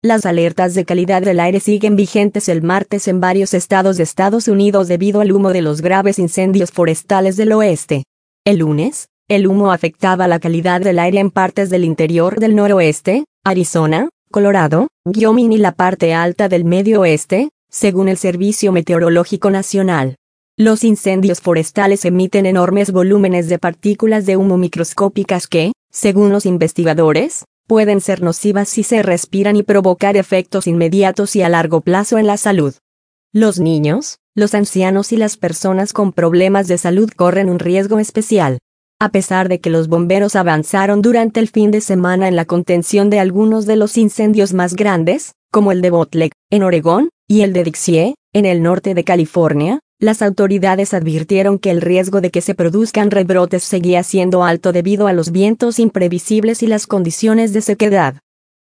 Las alertas de calidad del aire siguen vigentes el martes en varios estados de Estados Unidos debido al humo de los graves incendios forestales del oeste. El lunes, el humo afectaba la calidad del aire en partes del interior del noroeste, Arizona, Colorado, Wyoming y la parte alta del medio oeste, según el Servicio Meteorológico Nacional. Los incendios forestales emiten enormes volúmenes de partículas de humo microscópicas que, según los investigadores, pueden ser nocivas si se respiran y provocar efectos inmediatos y a largo plazo en la salud. Los niños, los ancianos y las personas con problemas de salud corren un riesgo especial. A pesar de que los bomberos avanzaron durante el fin de semana en la contención de algunos de los incendios más grandes, como el de Botlek, en Oregón, y el de Dixie, en el norte de California, las autoridades advirtieron que el riesgo de que se produzcan rebrotes seguía siendo alto debido a los vientos imprevisibles y las condiciones de sequedad.